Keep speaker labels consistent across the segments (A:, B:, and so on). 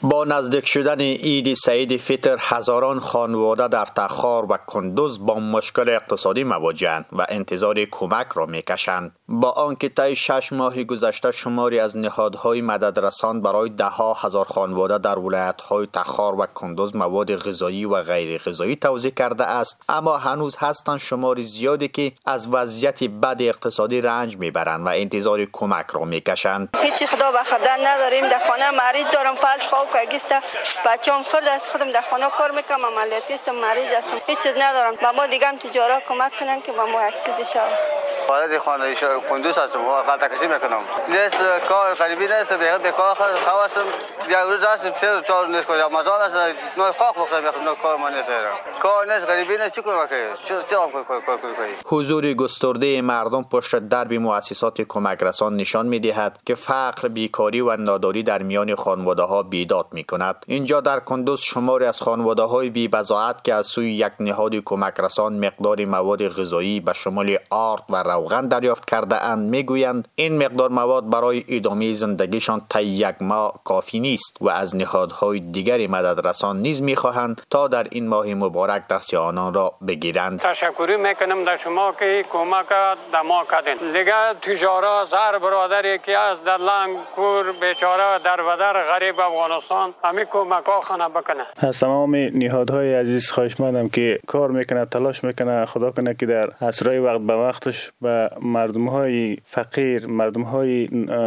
A: با نزدیک شدن عید سعید فطر هزاران خانواده در تخار و کندوز با مشکل اقتصادی مواجه‌اند و انتظار کمک را می‌کشند. با آنکه طی 6 ماه گذشته شماری از نهادهای مددرسان برای ده‌ها هزار خانواده در ولایت‌های تخار و کندوز مواد غذایی و غیر غذایی توزیع کرده است، اما هنوز هستند شماری زیادی که از وضعیت بد اقتصادی رنج می‌برند و انتظار کمک را می‌کشند.
B: هیچ خدا بخردن نداریم، در خانه مریض دارم، فلج خواب کاگیسته، بچه‌ام خرد است، خودم در خانه کار میکنم، عملیاتیستم، مریض هستم، هیچ چیز ندارم. با ما دیگه هم تجارت کمک کنن که با ما یک چیزی شود.
C: وارد خانه کندوز هستم و خلطه کشی میکنم. نیست کار غریبی نیست، بیکار خواستم یک روز هستم 3 4 نیست که رمضان است، نو خاک بخورم میخوام کار ما نیست. کار نیست، غریبی نیست، چی کنم که چرا کار کنی؟
A: حضور گسترده مردم پشت درب مؤسسات کمک رسان نشان می‌دهد که فقر، بیکاری و ناداری در میان خانواده‌ها بیداد می‌کند. اینجا در کندوز شماری از خانواده‌های بی‌بضاعت که از سوی یک نهاد کمک رسان مقدار مواد غذایی به شمول آرد و روغن دریافت کرده اند میگویند این مقدار مواد برای ادامه زندگیشان تا 1 ماه کافی نیست و از نهادهای دیگر مددرسان نیز می‌خواهند تا در این ماه مبارک دست آنان را بگیرند.
D: تشکر میکنم در شما که کمک در ما کردین. دیگه تجارت هر برادری که از در لنگ کور بیچاره در بدر غریب افغانستان همین کمک ها خانه بکنه.
E: از تمام نهادهای عزیز خواهش می‌کنم که کار میکنه، تلاش میکنه، خدا کنه که در اسرای وقت به وقتش به مردم‌های فقیر، مردم‌های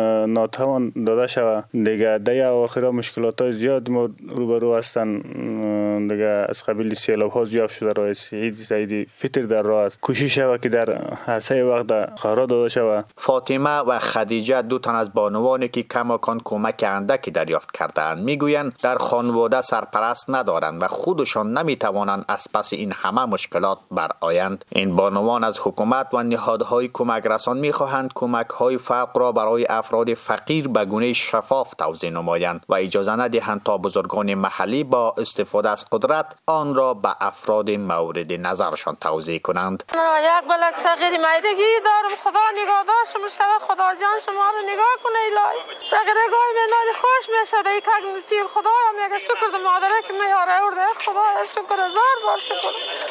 E: ناتوان داده شود. دیگه در اواخر مشکلات زیاد روبرو هستن. دیگه از قبیل سیلاب‌ها زیاد شده، راه سعید فطر در راه است. کوشش شود که در هر 3 وقت خیرات داده شود.
A: فاطمه و خدیجه 2 تن از بانوانی که کماکان کمک اندکی دریافت کرده‌اند میگویند در خانواده سرپرست ندارند و خودشان نمیتوانند از پس این همه مشکلات برآیند. این بانوان از حکومت و نهادهای کمک رسان میخواهند کمک‌های فوق را برای افراد فقیر به گونه شفاف توزیع نمایند و اجازه ندهند تا بزرگان محلی با استفاده از قدرت آن را به افراد مورد نظرشان توزیع کنند.
F: یک بلک صغیر میدگی دارم، خدا نگهدارش میشه، خدا جان شما رو نگاه کنه. الهی صغیره گاهی منال خوش میشه، ای که چی خدایا میگه شکر به مادره که میاره ورده، خدا شکر هزار بار شکر.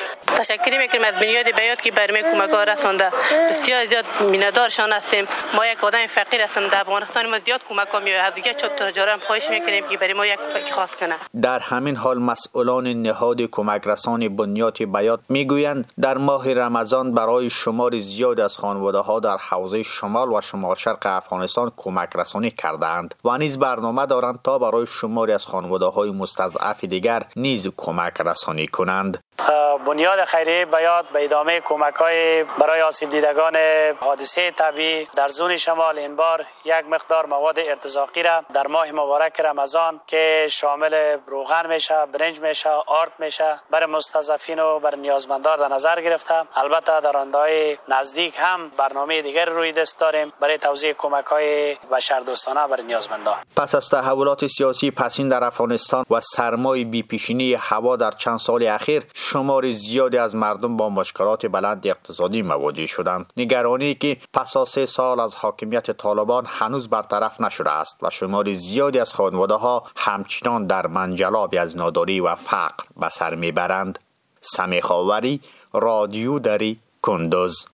G: تشکر میکنم از بنیاد بیات که برمی کمک‌ها رسانده. بسیار زیاد میندارشان هستیم. ما یک آدم فقیر هستیم در افغانستان، ما زیاد کمک‌ها میاد. دیگه چه تجارت خواهش میکنیم که برای ما یک کمک خاص کنه.
A: در همین حال مسئولان نهاد کمک رسان بنیاد بیات میگویند در ماه رمضان برای شمار زیاد از خانواده‌ها در حوزه شمال و شمال شرق افغانستان کمک رسانی کردند و نیز برنامه دارند تا برای شماری از خانواده‌های مستضعف دیگر نیز کمک رسانی کنند.
H: بنیاد خیریه بیات به ادامه کمک‌های برای آسیب دیدگان حادثه طبیعی در زون شمال این بار یک مقدار مواد ارتزاقی را در ماه مبارک رمضان که شامل روغن میشه، برنج میشه، آرد میشه برای مستضعفین و برای نیازمندان در نظر گرفته. البته در آینده‌های نزدیک هم برنامه دیگر روی دست داریم برای توزیع کمک‌های بشردوستانه برای نیازمندان.
A: پس از تحولات سیاسی پسین در افغانستان و سرمای بی‌پیشینی هوا در چند سال اخیر شمار زیادی از مردم با مشکلات بلند اقتصادی مواجه شدند. نگرانی که پس از 3 سال از حاکمیت طالبان هنوز برطرف نشده است و شمار زیادی از خانواده‌ها همچنان در منجلابی از ناداری و فقر به سر میبرند. سمیخاوری، رادیو دری، کندوز.